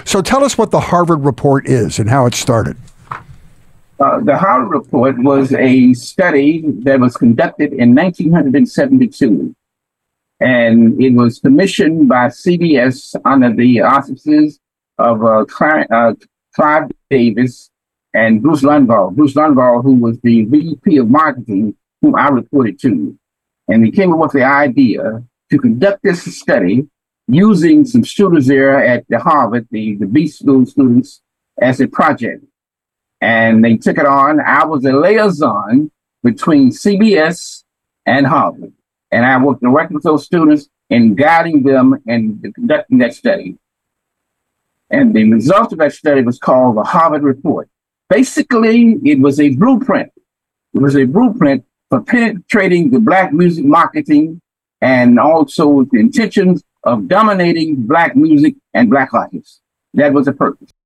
So tell us what the Harvard Report is and how it started. The Harvard Report was a study that was conducted in 1972, and it was commissioned by CBS under the auspices of Clive Davis and Bruce Lundvall. Bruce Lundvall, who was the VP of marketing, whom I reported to. And they came up with the idea to conduct this study using some students there at the Harvard, the B School students, as a project. And they took it on. I was a liaison between CBS and Harvard. And I worked directly with those students in guiding them and conducting that study. And the result of that study was called the Harvard Report. Basically, it was a blueprint. It was a blueprint for penetrating the Black music marketing and also the intentions of dominating Black music and Black artists. That was the purpose.